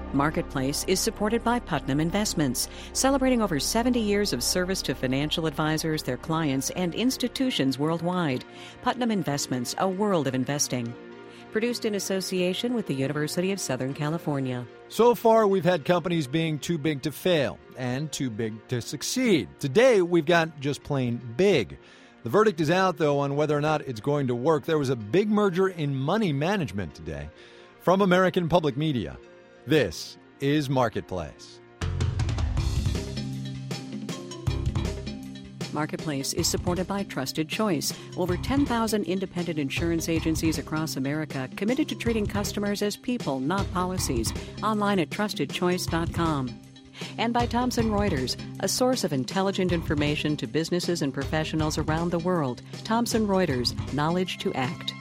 Marketplace is supported by Putnam Investments, celebrating over 70 years of service to financial advisors, their clients, and institutions worldwide. Putnam Investments, a world of investing. Produced in association with the University of Southern California. So far, we've had companies being too big to fail and too big to succeed. Today, we've got just plain big. The verdict is out, though, on whether or not it's going to work. There was a big merger in money management today. From American Public Media, this is Marketplace. Marketplace is supported by Trusted Choice. Over 10,000 independent insurance agencies across America committed to treating customers as people, not policies. Online at trustedchoice.com. And by Thomson Reuters, a source of intelligent information to businesses and professionals around the world. Thomson Reuters, knowledge to act.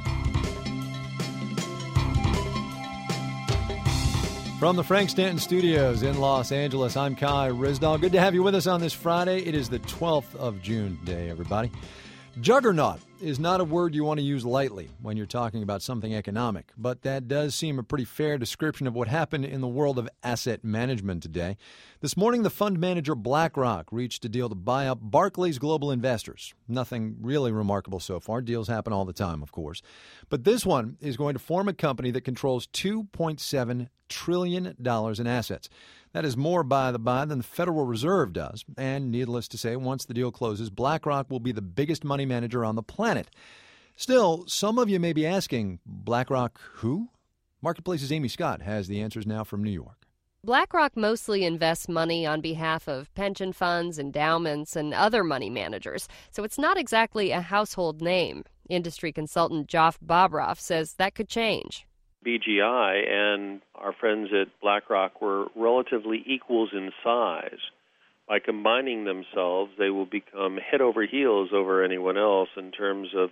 From the Frank Stanton Studios in Los Angeles, I'm Kai Ryssdal. Good to have you with us on this Friday. It is the 12th of June today, everybody. Juggernaut is not a word you want to use lightly when you're talking about something economic, but that does seem a pretty fair description of what happened in the world of asset management today. This morning, the fund manager BlackRock reached a deal to buy up Barclays Global Investors. Nothing really remarkable so far. Deals happen all the time, of course. But this one is going to form a company that controls $2.7 trillion in assets. That is more, by the by, than the Federal Reserve does. And needless to say, once the deal closes, BlackRock will be the biggest money manager on the planet. Still, some of you may be asking, BlackRock who? Marketplace's Amy Scott has the answers now from New York. BlackRock mostly invests money on behalf of pension funds, endowments, and other money managers, so it's not exactly a household name. Industry consultant Joff Bobroff says that could change. BGI and our friends at BlackRock were relatively equals in size. By combining themselves, they will become head over heels over anyone else in terms of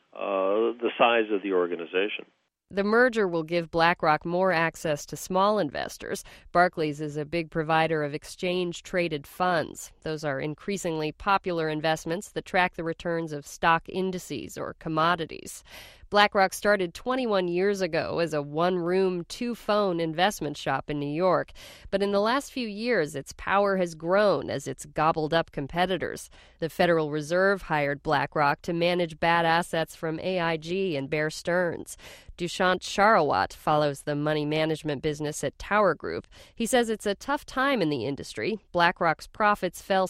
the size of the organization. The merger will give BlackRock more access to small investors. Barclays is a big provider of exchange-traded funds. Those are increasingly popular investments that track the returns of stock indices or commodities. BlackRock started 21 years ago as a one-room, two-phone investment shop in New York. But in the last few years, its power has grown as it's gobbled up competitors. The Federal Reserve hired BlackRock to manage bad assets from AIG and Bear Stearns. Dushyant Sharawat follows the money management business at Tower Group. He says it's a tough time in the industry. BlackRock's profits fell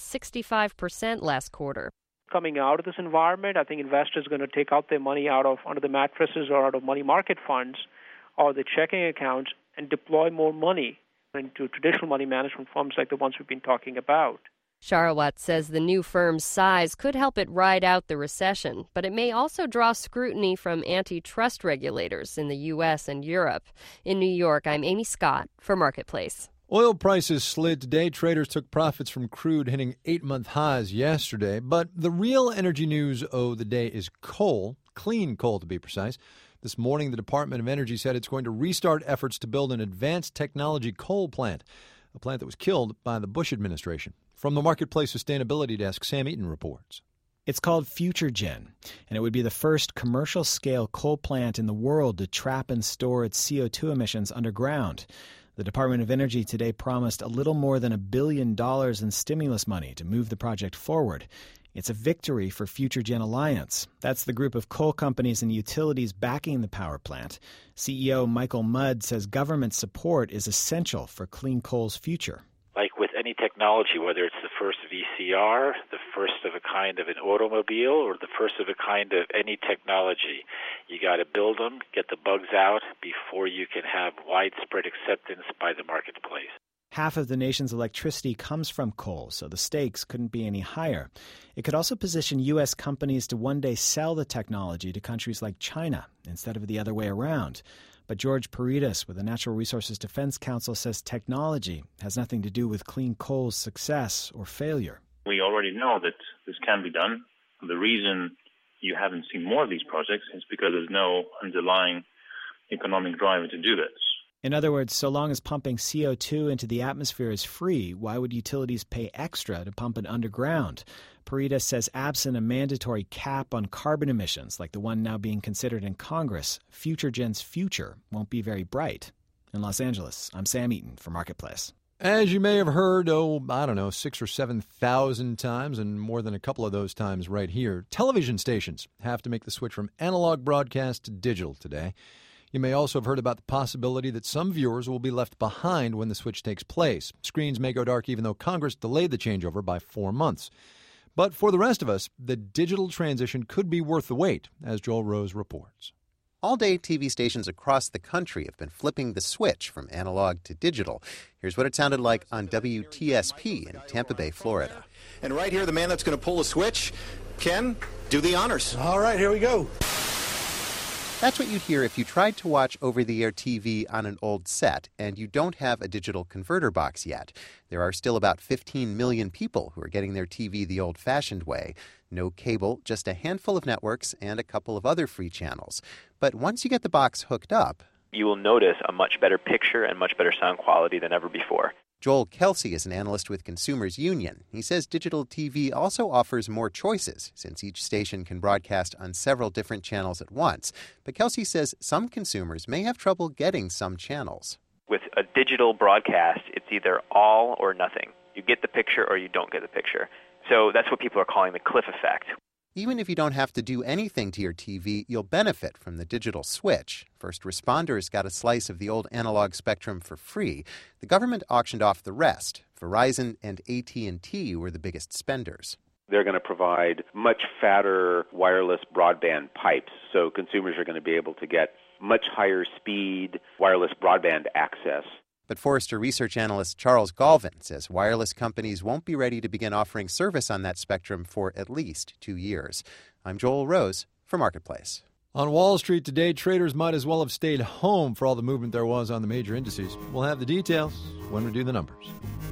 65% last quarter. Coming out of this environment, I think investors are going to take out their money out of under the mattresses or out of money market funds or the checking accounts and deploy more money into traditional money management firms like the ones we've been talking about. Sharawat says the new firm's size could help it ride out the recession, but it may also draw scrutiny from antitrust regulators in the U.S. and Europe. In New York, I'm Amy Scott for Marketplace. Oil prices slid today. Traders took profits from crude hitting 8-month highs yesterday. But the real energy news of the day is coal, clean coal to be precise. This morning, the Department of Energy said it's going to restart efforts to build an advanced technology coal plant, a plant that was killed by the Bush administration. From the Marketplace Sustainability Desk, Sam Eaton reports. It's called FutureGen, and it would be the first commercial-scale coal plant in the world to trap and store its CO2 emissions underground. The Department of Energy today promised a little more than $1 billion in stimulus money to move the project forward. It's a victory for FutureGen Alliance. That's the group of coal companies and utilities backing the power plant. CEO Michael Mudd says government support is essential for clean coal's future. Like with any technology, whether it's the first VCR, the first of a kind of an automobile, or the first of a kind of any technology, you got to build them, get the bugs out before you can have widespread acceptance by the marketplace. Half of the nation's electricity comes from coal, so the stakes couldn't be any higher. It could also position U.S. companies to one day sell the technology to countries like China instead of the other way around. But George Paredes with the Natural Resources Defense Council says technology has nothing to do with clean coal's success or failure. We already know that this can be done. The reason you haven't seen more of these projects is because there's no underlying economic driver to do this. In other words, so long as pumping CO2 into the atmosphere is free, why would utilities pay extra to pump it underground? Paredes says absent a mandatory cap on carbon emissions, like the one now being considered in Congress, FutureGen's future won't be very bright. In Los Angeles, I'm Sam Eaton for Marketplace. As you may have heard, 6,000 or 7,000 times, and more than a couple of those times right here, television stations have to make the switch from analog broadcast to digital today. You may also have heard about the possibility that some viewers will be left behind when the switch takes place. Screens may go dark even though Congress delayed the changeover by 4 months. But for the rest of us, the digital transition could be worth the wait, as Joel Rose reports. All-day TV stations across the country have been flipping the switch from analog to digital. Here's what it sounded like on WTSP in Tampa Bay, Florida. And right here, the man that's going to pull the switch, Ken, do the honors. All right, here we go. That's what you'd hear if you tried to watch over-the-air TV on an old set and you don't have a digital converter box yet. There are still about 15 million people who are getting their TV the old-fashioned way. No cable, just a handful of networks and a couple of other free channels. But once you get the box hooked up, you will notice a much better picture and much better sound quality than ever before. Joel Kelsey is an analyst with Consumers Union. He says digital TV also offers more choices, since each station can broadcast on several different channels at once. But Kelsey says some consumers may have trouble getting some channels. With a digital broadcast, it's either all or nothing. You get the picture or you don't get the picture. So that's what people are calling the cliff effect. Even if you don't have to do anything to your TV, you'll benefit from the digital switch. First responders got a slice of the old analog spectrum for free. The government auctioned off the rest. Verizon and AT&T were the biggest spenders. They're going to provide much fatter wireless broadband pipes, so consumers are going to be able to get much higher speed wireless broadband access. But Forrester research analyst Charles Galvin says wireless companies won't be ready to begin offering service on that spectrum for at least 2 years. I'm Joel Rose for Marketplace. On Wall Street today, traders might as well have stayed home for all the movement there was on the major indices. We'll have the details when we do the numbers.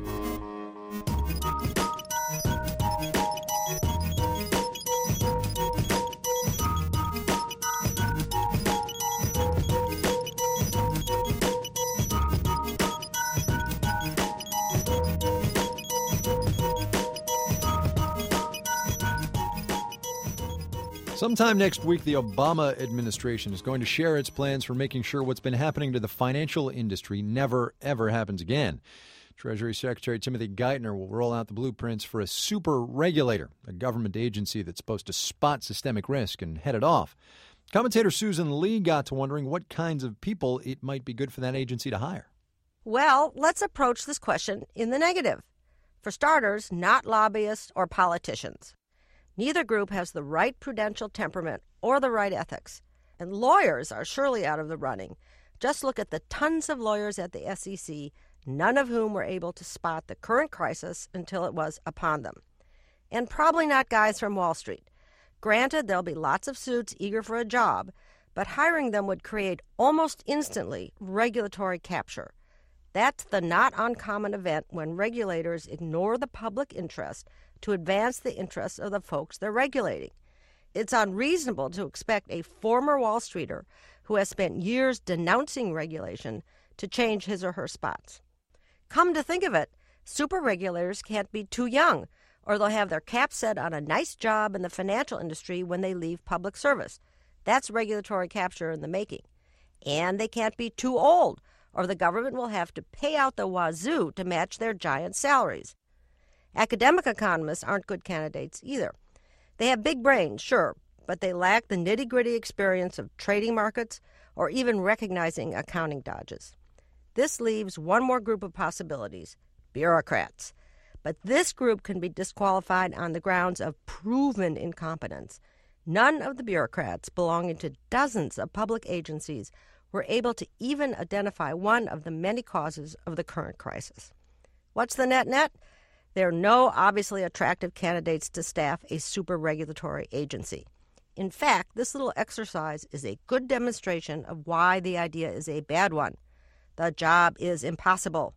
Sometime next week, the Obama administration is going to share its plans for making sure what's been happening to the financial industry never, ever happens again. Treasury Secretary Timothy Geithner will roll out the blueprints for a super regulator, a government agency that's supposed to spot systemic risk and head it off. Commentator Susan Lee got to wondering what kinds of people it might be good for that agency to hire. Well, let's approach this question in the negative. For starters, not lobbyists or politicians. Neither group has the right prudential temperament or the right ethics. And lawyers are surely out of the running. Just look at the tons of lawyers at the SEC, none of whom were able to spot the current crisis until it was upon them. And probably not guys from Wall Street. Granted, there'll be lots of suits eager for a job, but hiring them would create almost instantly regulatory capture. That's the not uncommon event when regulators ignore the public interest to advance the interests of the folks they're regulating. It's unreasonable to expect a former Wall Streeter who has spent years denouncing regulation to change his or her spots. Come to think of it, super regulators can't be too young, or they'll have their cap set on a nice job in the financial industry when they leave public service. That's regulatory capture in the making. And they can't be too old, or the government will have to pay out the wazoo to match their giant salaries. Academic economists aren't good candidates either. They have big brains, sure, but they lack the nitty-gritty experience of trading markets or even recognizing accounting dodges. This leaves one more group of possibilities, bureaucrats. But this group can be disqualified on the grounds of proven incompetence. None of the bureaucrats belonging to dozens of public agencies were able to even identify one of the many causes of the current crisis. What's the net-net? There are no obviously attractive candidates to staff a super regulatory agency. In fact, this little exercise is a good demonstration of why the idea is a bad one. The job is impossible,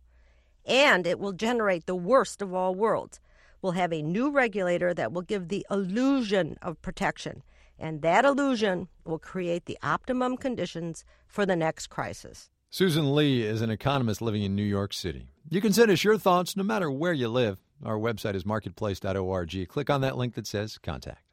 and it will generate the worst of all worlds. We'll have a new regulator that will give the illusion of protection, and that illusion will create the optimum conditions for the next crisis. Susan Lee is an economist living in New York City. You can send us your thoughts no matter where you live. Our website is marketplace.org. Click on that link that says Contact.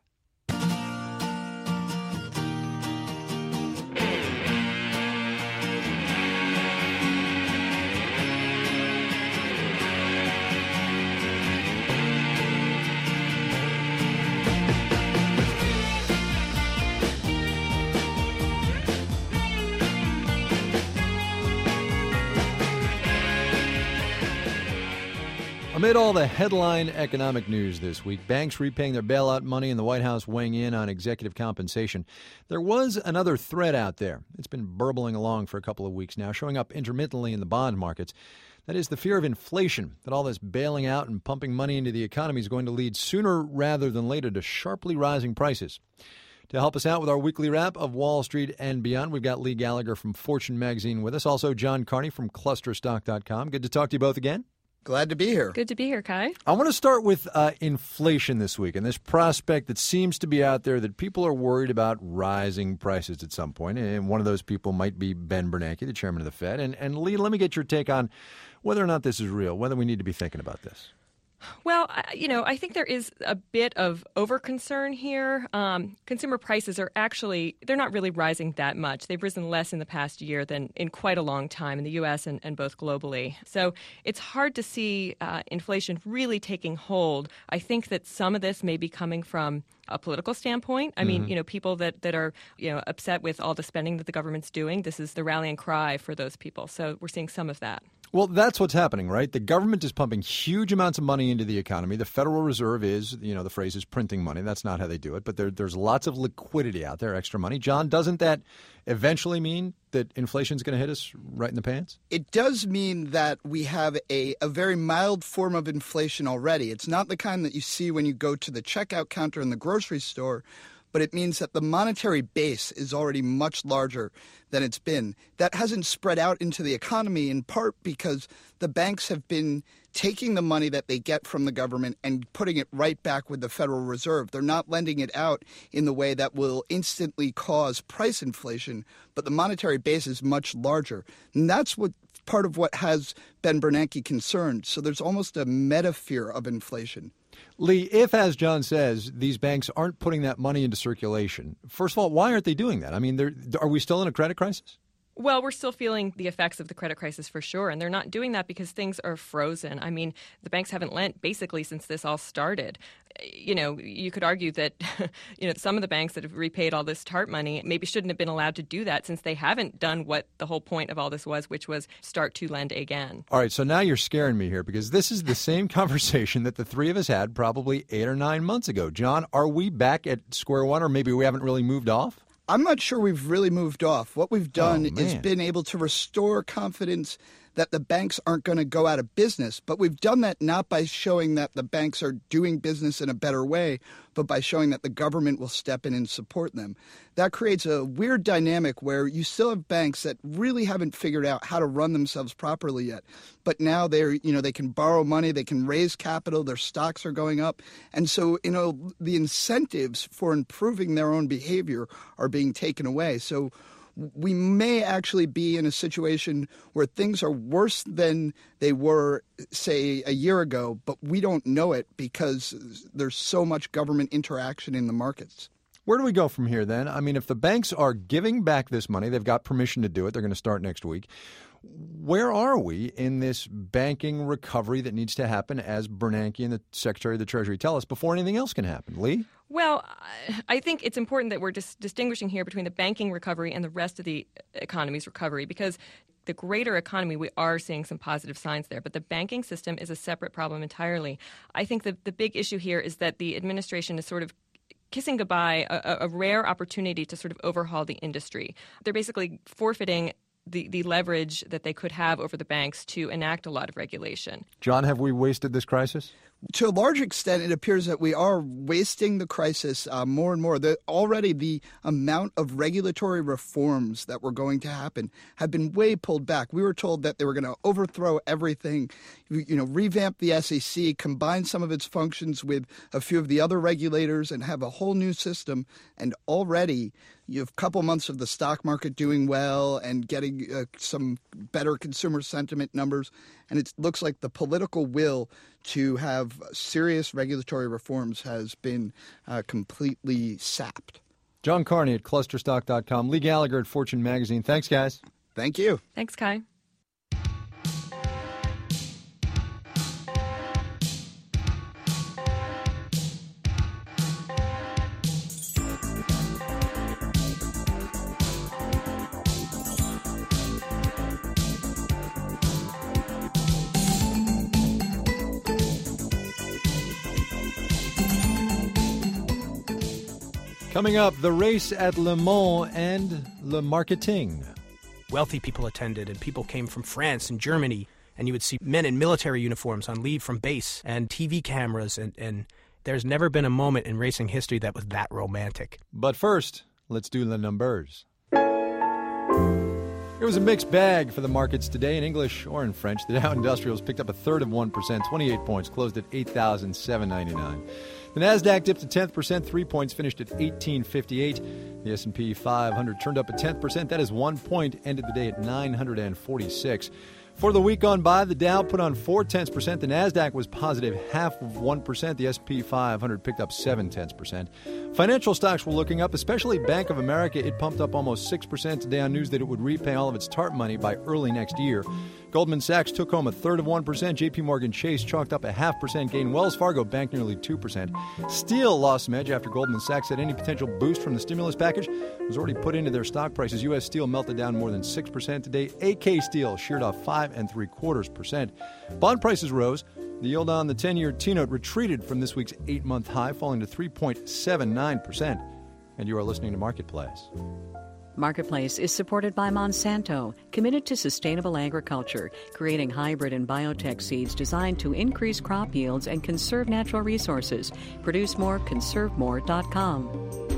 Amid all the headline economic news this week, banks repaying their bailout money and the White House weighing in on executive compensation, there was another thread out there. It's been burbling along for a couple of weeks now, showing up intermittently in the bond markets. That is the fear of inflation, that all this bailing out and pumping money into the economy is going to lead sooner rather than later to sharply rising prices. To help us out with our weekly wrap of Wall Street and beyond, we've got Lee Gallagher from Fortune magazine with us, also John Carney from ClusterStock.com. Good to talk to you both again. Glad to be here. Good to be here, Kai. I want to start with inflation this week and this prospect that seems to be out there that people are worried about rising prices at some point. And one of those people might be Ben Bernanke, the chairman of the Fed. And Lee, let me get your take on whether or not this is real, whether we need to be thinking about this. Well, I think there is a bit of over-concern here. Consumer prices are they're not really rising that much. They've risen less in the past year than in quite a long time in the U.S. and both globally. So it's hard to see inflation really taking hold. I think that some of this may be coming from a political standpoint. I mean, people that are, upset with all the spending that the government's doing, this is the rallying cry for those people. So we're seeing some of that. Well, that's what's happening, right? The government is pumping huge amounts of money into the economy. The Federal Reserve is, the phrase is printing money. That's not how they do it. But there's lots of liquidity out there, extra money. John, doesn't that eventually mean that inflation is going to hit us right in the pants? It does mean that we have a very mild form of inflation already. It's not the kind that you see when you go to the checkout counter in the grocery store, but it means that the monetary base is already much larger than it's been. That hasn't spread out into the economy in part because the banks have been taking the money that they get from the government and putting it right back with the Federal Reserve. They're not lending it out in the way that will instantly cause price inflation, but the monetary base is much larger. And that's part of what has Ben Bernanke concerned. So there's almost a meta fear of inflation. Lee, if, as John says, these banks aren't putting that money into circulation, first of all, why aren't they doing that? I mean, are we still in a credit crisis? Well, we're still feeling the effects of the credit crisis for sure, and they're not doing that because things are frozen. I mean, the banks haven't lent basically since this all started. You could argue that, some of the banks that have repaid all this TARP money maybe shouldn't have been allowed to do that since they haven't done what the whole point of all this was, which was start to lend again. All right, so now you're scaring me here because this is the same conversation that the three of us had probably 8 or 9 months ago. John, are we back at square one, or maybe we haven't really moved off? I'm not sure we've really moved off. What we've done is been able to restore confidence that the banks aren't going to go out of business. But we've done that not by showing that the banks are doing business in a better way, but by showing that the government will step in and support them. That creates a weird dynamic where you still have banks that really haven't figured out how to run themselves properly yet. But now they can borrow money, they can raise capital, their stocks are going up. And so, the incentives for improving their own behavior are being taken away. So we may actually be in a situation where things are worse than they were, say, a year ago, but we don't know it because there's so much government interaction in the markets. Where do we go from here then? I mean, if the banks are giving back this money, they've got permission to do it. They're going to start next week. Where are we in this banking recovery that needs to happen, as Bernanke and the Secretary of the Treasury tell us, before anything else can happen? Lee? Well, I think it's important that we're distinguishing here between the banking recovery and the rest of the economy's recovery, because the greater economy, we are seeing some positive signs there. But the banking system is a separate problem entirely. I think that the big issue here is that the administration is sort of kissing goodbye a rare opportunity to sort of overhaul the industry. They're basically forfeiting the leverage that they could have over the banks to enact a lot of regulation. John, have we wasted this crisis? To a large extent, it appears that we are wasting the crisis more and more. Already the amount of regulatory reforms that were going to happen have been way pulled back. We were told that they were going to overthrow everything, revamp the SEC, combine some of its functions with a few of the other regulators and have a whole new system. And already you have a couple months of the stock market doing well and getting some better consumer sentiment numbers. And it looks like the political will to have serious regulatory reforms has been completely sapped. John Carney at ClusterStock.com. Lee Gallagher at Fortune magazine. Thanks, guys. Thank you. Thanks, Kai. Coming up, the race at Le Mans and Le Marketing. Wealthy people attended, and people came from France and Germany, and you would see men in military uniforms on leave from base and TV cameras, and there's never been a moment in racing history that was that romantic. But first, let's do the numbers. It was a mixed bag for the markets today in English or in French. The Dow Industrials picked up 1/3%, 28 points, closed at 8,799. The Nasdaq dipped 1/10%, 3 points, finished at 1858. The S&P 500 turned up 1/10%. That is 1 point, ended the day at 946. For the week gone by, the Dow put on 0.4%. The Nasdaq was positive 0.5%. The S&P 500 picked up 0.7%. Financial stocks were looking up, especially Bank of America. It pumped up almost 6% today on news that it would repay all of its TARP money by early next year. Goldman Sachs took home 1/3%. JP Morgan Chase chalked up 0.5% gain. Wells Fargo banked nearly 2%. Steel lost some edge after Goldman Sachs said any potential boost from the stimulus package was already put into their stock prices. U.S. Steel melted down more than 6% today. AK Steel sheared off 5.75%. Bond prices rose. The yield on the 10-year T-note retreated from this week's 8-month high, falling to 3.79%. And you are listening to Marketplace. Marketplace is supported by Monsanto, committed to sustainable agriculture, creating hybrid and biotech seeds designed to increase crop yields and conserve natural resources. Produce more, conservemore.com.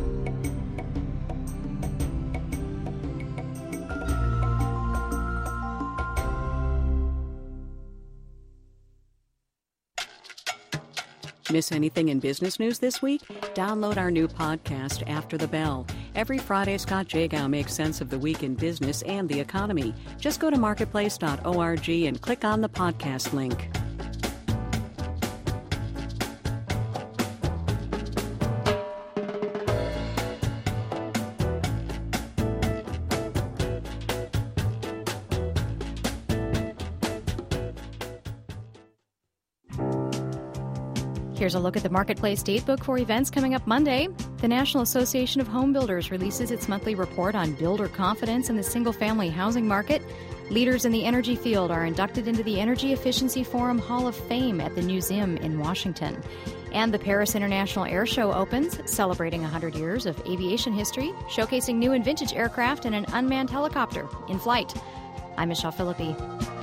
Miss anything in business news this week? Download our new podcast, After the Bell. Every Friday, Scott Jagow makes sense of the week in business and the economy. Just go to marketplace.org and click on the podcast link. Here's a look at the Marketplace Datebook for events coming up Monday. The National Association of Home Builders releases its monthly report on builder confidence in the single-family housing market. Leaders in the energy field are inducted into the Energy Efficiency Forum Hall of Fame at the Museum in Washington. And the Paris International Air Show opens, celebrating 100 years of aviation history, showcasing new and vintage aircraft and an unmanned helicopter in flight. I'm Michelle Philippi.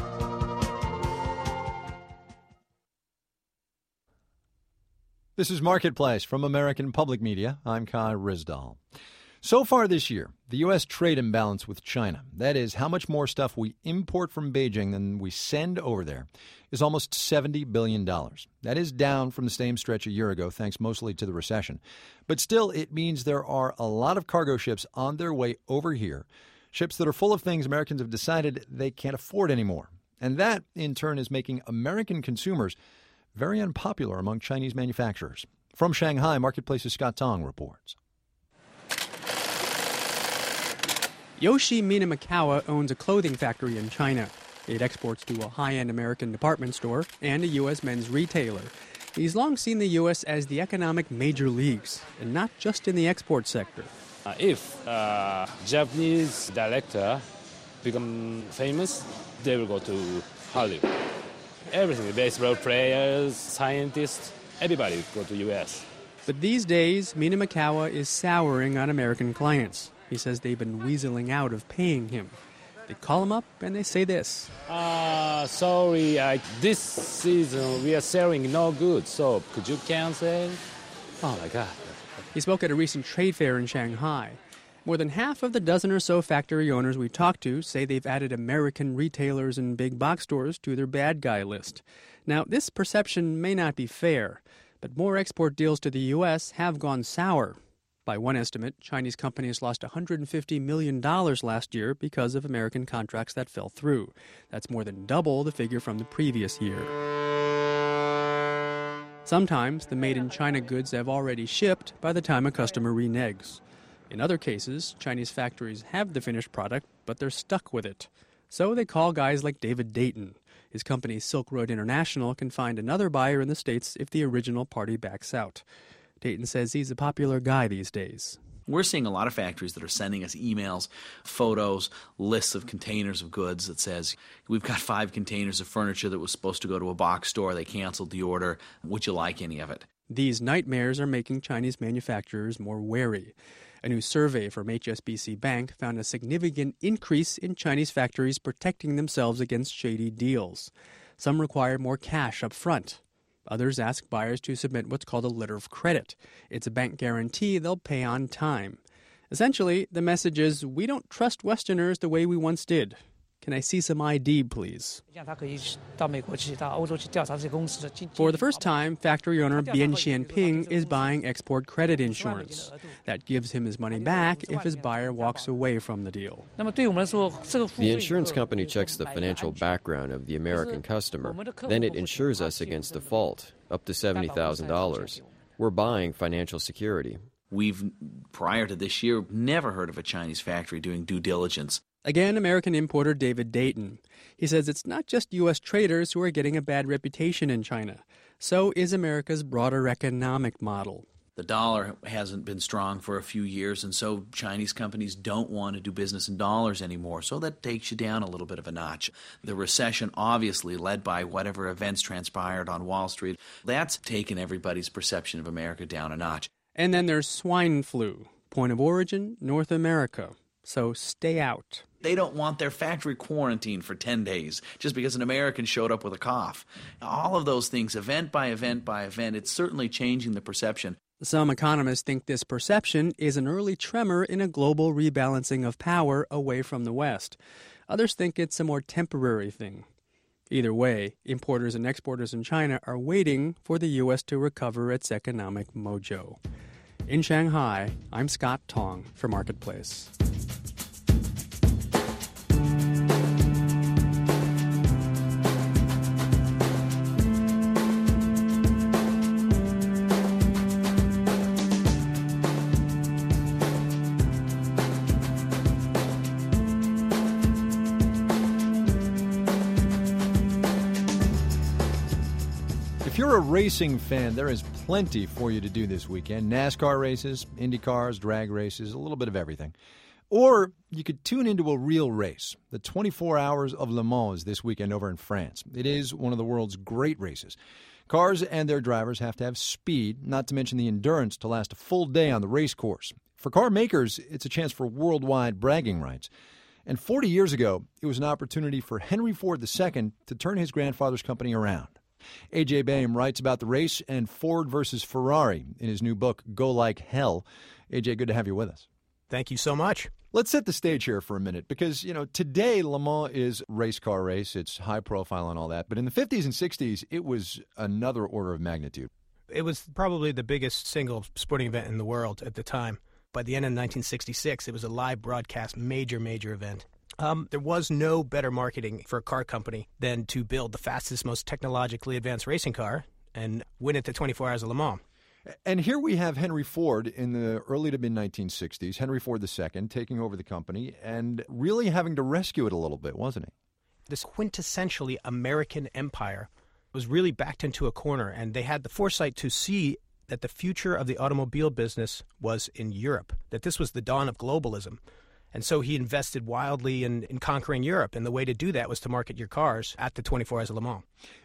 This is Marketplace from American Public Media. I'm Kai Ryssdal. So far this year, the U.S. trade imbalance with China, that is, how much more stuff we import from Beijing than we send over there, is almost $70 billion. That is down from the same stretch a year ago, thanks mostly to the recession. But still, it means there are a lot of cargo ships on their way over here, ships that are full of things Americans have decided they can't afford anymore. And that, in turn, is making American consumers very unpopular among Chinese manufacturers. From Shanghai, Marketplace's Scott Tong reports. Yoshi Minamikawa owns a clothing factory in China. It exports to a high-end American department store and a U.S. men's retailer. He's long seen the U.S. as the economic major leagues, and not just in the export sector. If Japanese director become famous, they will go to Hollywood. Everything, baseball players, scientists, everybody go to U.S. But these days, Minamikawa is souring on American clients. He says they've been weaseling out of paying him. They call him up and they say this. Sorry, this season we are selling no good, so could you cancel? Oh my God. He spoke at a recent trade fair in Shanghai. More than half of the dozen or so factory owners we talked to say they've added American retailers and big box stores to their bad guy list. Now, this perception may not be fair, but more export deals to the U.S. have gone sour. By one estimate, Chinese companies lost $150 million last year because of American contracts that fell through. That's more than double the figure from the previous year. Sometimes the made-in-China goods have already shipped by the time a customer reneges. In other cases, Chinese factories have the finished product, but they're stuck with it. So they call guys like David Dayton. His company Silk Road International can find another buyer in the States if the original party backs out. Dayton says he's a popular guy these days. We're seeing a lot of factories that are sending us emails, photos, lists of containers of goods that says, we've got 5 containers of furniture that was supposed to go to a box store. They canceled the order. Would you like any of it? These nightmares are making Chinese manufacturers more wary. A new survey from HSBC Bank found a significant increase in Chinese factories protecting themselves against shady deals. Some require more cash up front. Others ask buyers to submit what's called a letter of credit. It's a bank guarantee they'll pay on time. Essentially, the message is, we don't trust Westerners the way we once did. Can I see some ID, please? For the first time, factory owner Bian Xianping is buying export credit insurance. That gives him his money back if his buyer walks away from the deal. The insurance company checks the financial background of the American customer. Then it insures us against default, up to $70,000. We're buying financial security. We've, prior to this year, never heard of a Chinese factory doing due diligence. Again, American importer David Dayton. He says it's not just U.S. traders who are getting a bad reputation in China. So is America's broader economic model. The dollar hasn't been strong for a few years, and so Chinese companies don't want to do business in dollars anymore, so that takes you down a little bit of a notch. The recession, obviously led by whatever events transpired on Wall Street, that's taken everybody's perception of America down a notch. And then there's swine flu. Point of origin, North America. So stay out. They don't want their factory quarantined for 10 days just because an American showed up with a cough. All of those things, event by event by event, it's certainly changing the perception. Some economists think this perception is an early tremor in a global rebalancing of power away from the West. Others think it's a more temporary thing. Either way, importers and exporters in China are waiting for the U.S. to recover its economic mojo. In Shanghai, I'm Scott Tong for Marketplace. If you're a racing fan, there is plenty for you to do this weekend. NASCAR races, Indy cars, drag races, a little bit of everything. Or you could tune into a real race. The 24 Hours of Le Mans this weekend over in France. It is one of the world's great races. Cars and their drivers have to have speed, not to mention the endurance to last a full day on the race course. For car makers, it's a chance for worldwide bragging rights. And 40 years ago, it was an opportunity for Henry Ford II to turn his grandfather's company around. A.J. Baim writes about the race and Ford versus Ferrari in his new book, Go Like Hell. A.J., good to have you with us. Thank you so much. Let's set the stage here for a minute because, today Le Mans is a race car race. It's high profile and all that. But in the 50s and 60s, it was another order of magnitude. It was probably the biggest single sporting event in the world at the time. By the end of 1966, it was a live broadcast, major event. There was no better marketing for a car company than to build the fastest, most technologically advanced racing car and win it the 24 Hours of Le Mans. And here we have Henry Ford in the early to mid-1960s, Henry Ford II taking over the company and really having to rescue it a little bit, wasn't he? This quintessentially American empire was really backed into a corner, and they had the foresight to see that the future of the automobile business was in Europe, that this was the dawn of globalism. And so he invested wildly in conquering Europe, and the way to do that was to market your cars at the 24 Hours of Le Mans.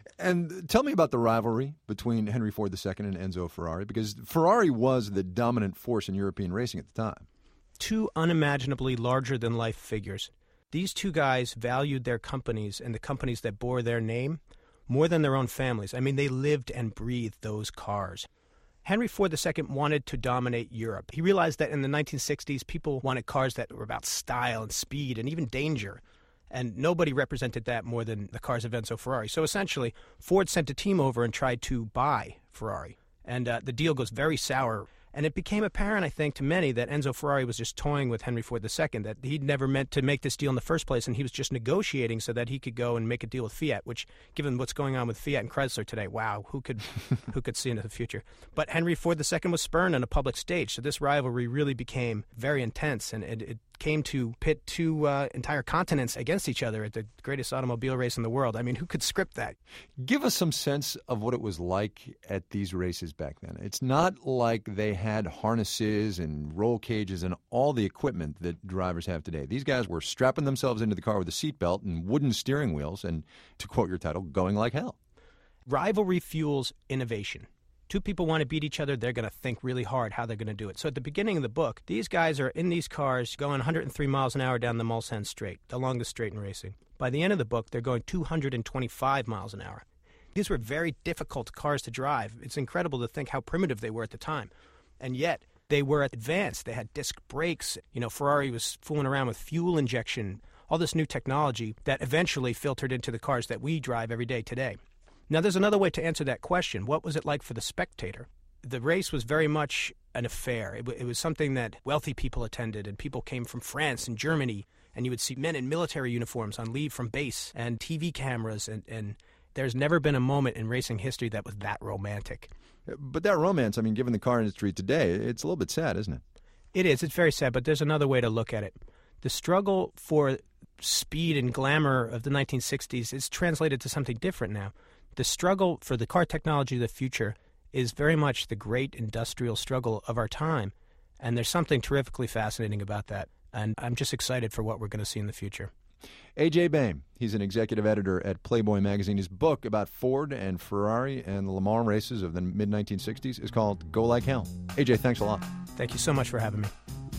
And tell me about the rivalry between Henry Ford II and Enzo Ferrari, because Ferrari was the dominant force in European racing at the time. Two unimaginably larger-than-life figures. These two guys valued their companies and the companies that bore their name more than their own families. I mean, they lived and breathed those cars. Henry Ford II wanted to dominate Europe. He realized that in the 1960s, people wanted cars that were about style and speed and even danger. And nobody represented that more than the cars of Enzo Ferrari. So essentially, Ford sent a team over and tried to buy Ferrari. And the deal goes very sour. And it became apparent, I think, to many that Enzo Ferrari was just toying with Henry Ford II, that he'd never meant to make this deal in the first place, and he was just negotiating so that he could go and make a deal with Fiat, which, given what's going on with Fiat and Chrysler today, wow, who could see into the future? But Henry Ford II was spurned on a public stage, so this rivalry really became very intense, and it came to pit two entire continents against each other at the greatest automobile race in the world. I mean, who could script that? Give us some sense of what it was like at these races back then. It's not like they had harnesses and roll cages and all the equipment that drivers have today. These guys were strapping themselves into the car with a seatbelt and wooden steering wheels and, to quote your title, going like hell. Rivalry fuels innovation. Two people want to beat each other, they're going to think really hard how they're going to do it. So at the beginning of the book, these guys are in these cars going 103 miles an hour down the Mulsanne Straight, the longest straight in racing. By the end of the book, they're going 225 miles an hour. These were very difficult cars to drive. It's incredible to think how primitive they were at the time. And yet, they were advanced. They had disc brakes. Ferrari was fooling around with fuel injection, all this new technology that eventually filtered into the cars that we drive every day today. Now, there's another way to answer that question. What was it like for the spectator? The race was very much an affair. It was something that wealthy people attended, and people came from France and Germany, and you would see men in military uniforms on leave from base and TV cameras, and there's never been a moment in racing history that was that romantic. But that romance, given the car industry today, it's a little bit sad, isn't it? It is. It's very sad, but there's another way to look at it. The struggle for speed and glamour of the 1960s is translated to something different now. The struggle for the car technology of the future is very much the great industrial struggle of our time, and there's something terrifically fascinating about that, and I'm just excited for what we're going to see in the future. A.J. Baim, he's an executive editor at Playboy magazine. His book about Ford and Ferrari and the Le Mans races of the mid-1960s is called Go Like Hell. A.J., thanks a lot. Thank you so much for having me.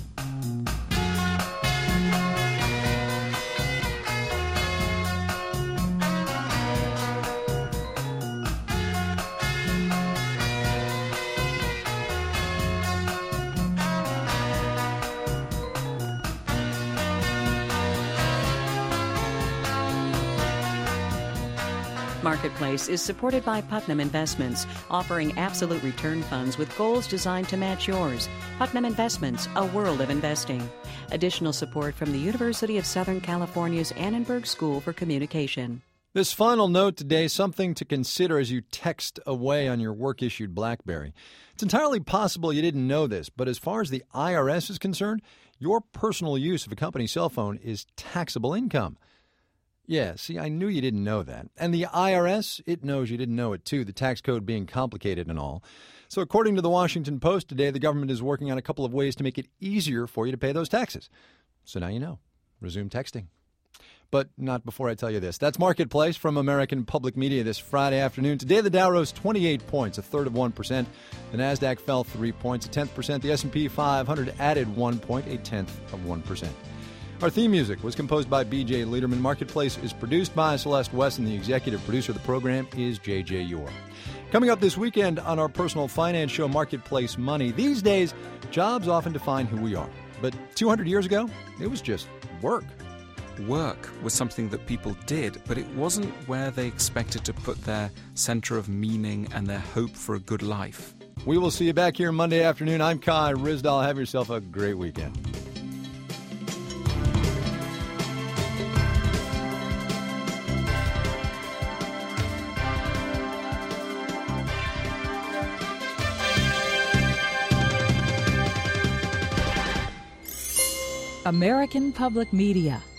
Marketplace is supported by Putnam Investments, offering absolute return funds with goals designed to match yours. Putnam Investments, a world of investing. Additional support from the University of Southern California's Annenberg School for Communication. This final note today, something to consider as you text away on your work-issued BlackBerry. It's entirely possible you didn't know this, but as far as the IRS is concerned, your personal use of a company cell phone is taxable income. Yeah, see, I knew you didn't know that. And the IRS, it knows you didn't know it too, the tax code being complicated and all. So according to the Washington Post today, the government is working on a couple of ways to make it easier for you to pay those taxes. So now you know. Resume texting. But not before I tell you this. That's Marketplace from American Public Media this Friday afternoon. Today the Dow rose 28 points, a third of 1%. The Nasdaq fell 3 points, a 10%. The S&P 500 added 1 point, a tenth of 1%. Our theme music was composed by B.J. Lederman. Marketplace is produced by Celeste West, and the executive producer of the program is J.J. Yor. Coming up this weekend on our personal finance show, Marketplace Money. These days, jobs often define who we are. But 200 years ago, it was just work. Work was something that people did, but it wasn't where they expected to put their center of meaning and their hope for a good life. We will see you back here Monday afternoon. I'm Kai Ryssdal. Have yourself a great weekend. American Public Media